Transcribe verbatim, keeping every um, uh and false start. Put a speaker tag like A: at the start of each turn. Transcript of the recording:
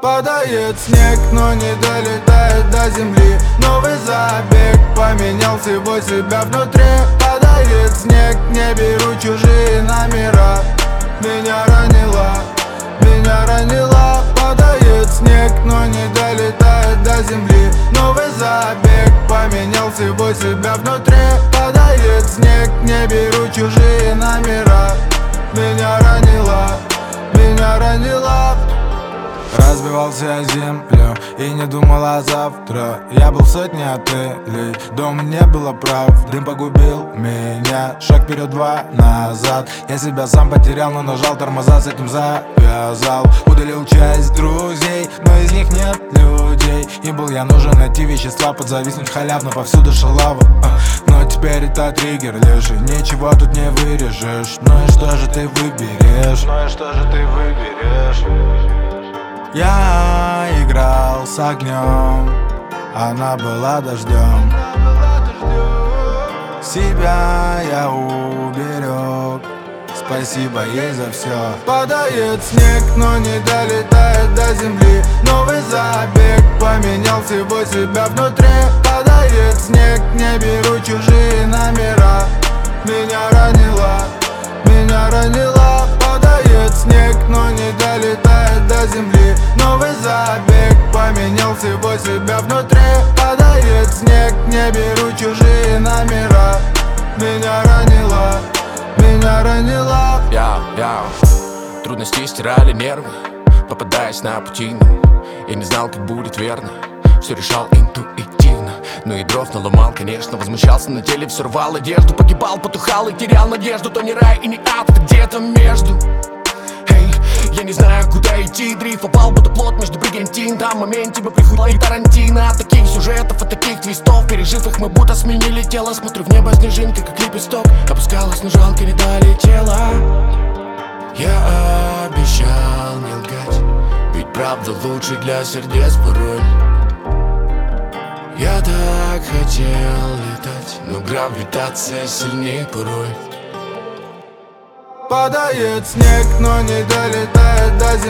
A: Падает снег, но не долетает до земли. Новый забег поменял всего себя внутри. Падает снег, не беру чужие номера. Меня ранило, меня ранило. Падает снег, но не долетает до земли. Новый забег поменял всего себя внутри. Падает снег, не беру чужие номера. Меня ранило, меня ранило. Разбивался о землю и не думал о завтра. Я был в сотне отелей, дома не было прав. Дым погубил меня, шаг вперед, два назад. Я себя сам потерял, но нажал тормоза, с этим завязал. Удалил часть друзей, но из них нет людей. И был я нужен найти вещества, подзависнуть халявно, повсюду шалава. Но теперь это триггер лишь, и ничего тут не вырежешь. Ну и что же ты выберешь? Ну и что же ты выберешь? Я играл с огнем, она была дождем. Себя я уберег, спасибо ей за все. Падает снег, но не долетает до земли. Новый забег поменял всего себя внутри. Падает снег, не беру чужие номера. Меня ранило, меня ранило. Падает снег, но не долетает до земли. Новый забег поменял всего себя внутри. Падает снег, не беру чужие номера. Меня ранило, меня ранило.
B: Яу, яу. Трудности стирали нервы, попадаясь на пути. Я не знал, как будет верно, все решал интуитивно. Ну и дров наломал, конечно, возмущался на теле, все рвал одежду. Погибал, потухал и терял надежду. То не рай и не ад, это где-то между. Эй, я не знаю, куда идти. Дрейфовал, будто плот между Бригантин. Там в моменте бы прихуял и Тарантино. От таких сюжетов, от таких твистов, пережив их, мы будто сменили тело. Смотрю в небо, снежинка, как лепесток. Опускалась, но жалко не долетела. Я обещал не лгать, ведь правда лучше для сердец порой. Я так хотел летать, но гравитация сильнее порой.
A: Падает снег, но не долетает до земли.